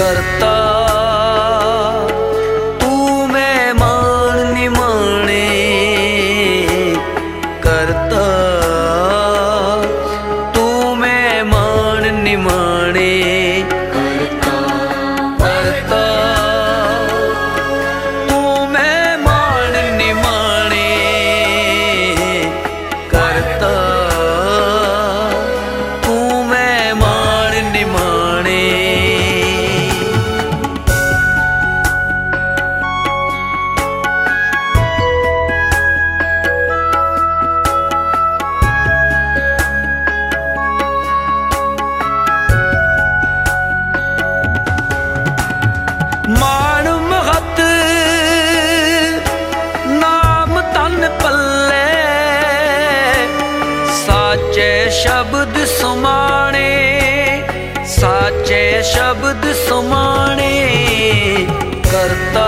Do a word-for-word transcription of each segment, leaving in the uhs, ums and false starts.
करता तू मैं मान निमाने करता तू मैं मान निमाने करता करता तू मैं मान निमाने करता तू मैं मान निमाने। मान महत नाम तन पल्ले साचे शब्द सुमाने साचे शब्द सुमाने करता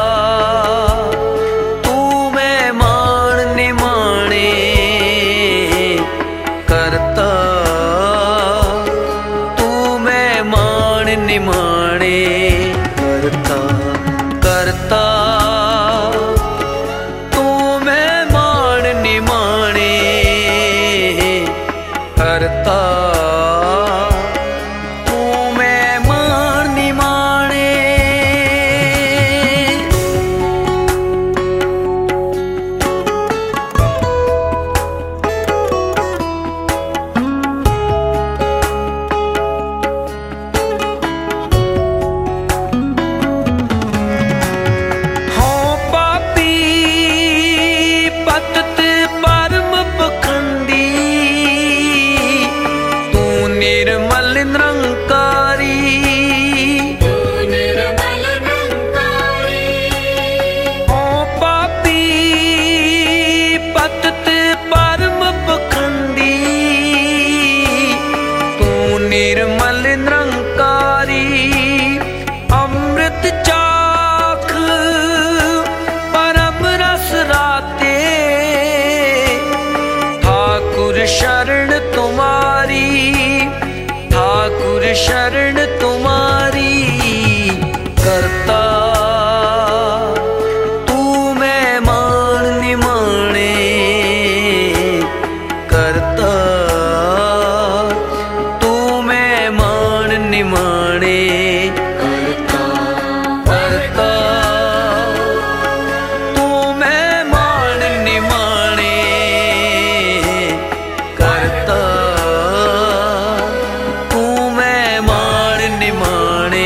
तू मैं मान निमाने करता तू मैं मान निमाने करता करता तू मैं मान निमाने करता तू मैं मान निमाने। निर्मल निरंकारी तू निर्मल निरंकारी ओ पापी पतित परम पखंडी तू निर्मल निरंकारी अमृत चाख परम रस राते ठाकुर शरण तुम्हारी ठाकुर शरण तुम्हारी करता तू मैं मान निमाने करता तू मैं मान निमाने करता करता तू मैं मान निमाने करता निमाने।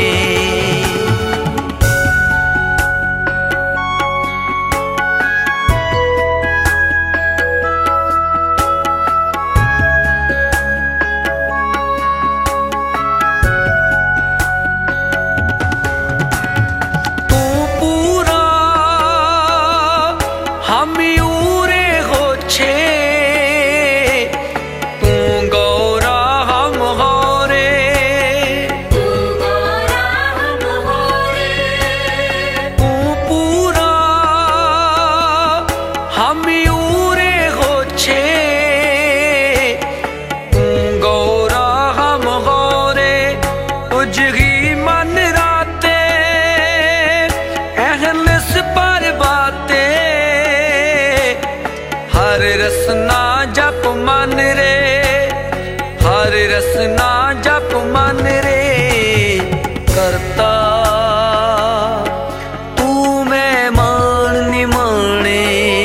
तू पूरा हम यूरे होछे तू गौरा हम होरे हम यूरे होछे तू गौरा हम गौरे उजगी मन राते अहलस पर बाते हर रसना जप मन रे हर रसना जप मन रे करता तू मैं मान निमाने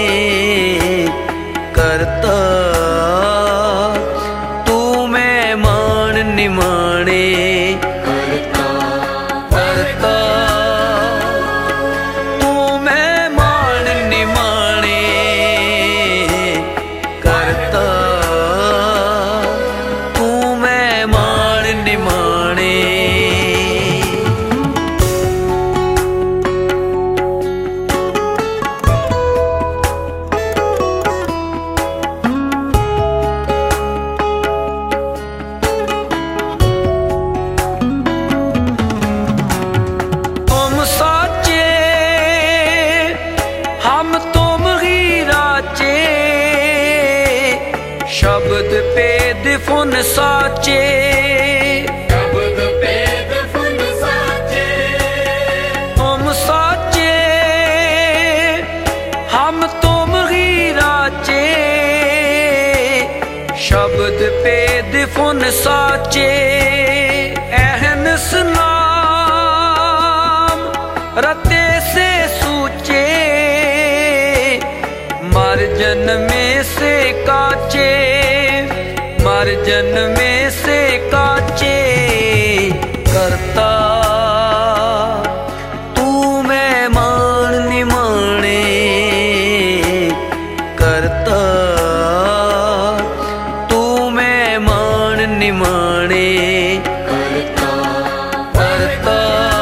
करता तू मैं मान निमाने करता। साचे अहनस नाम रते से सूचे मर जन्मे से काचे मर जन्मे से काचे करता तू मैं मान निमाने करता तू मैं मान निमाने करता करता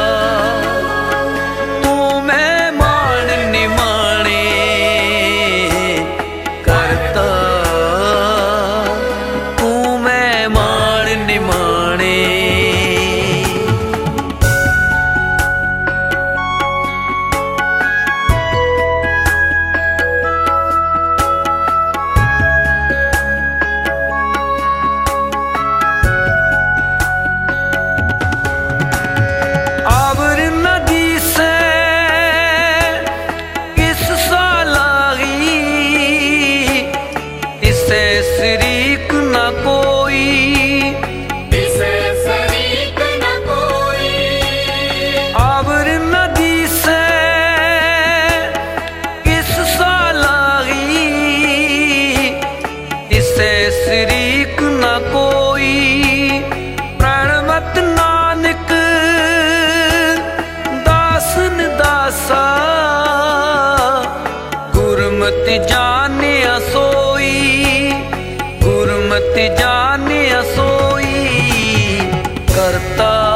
तू मैं मान निमाने करता तू मैं मान निमाने। शरीक न कोई इसे शरीक न कोई आवर नदी से किस सालागी इसे शरीक न कोई प्रणमत नानक दासन दासा गुरमति जाने सोई गुरमति जाने सोई करता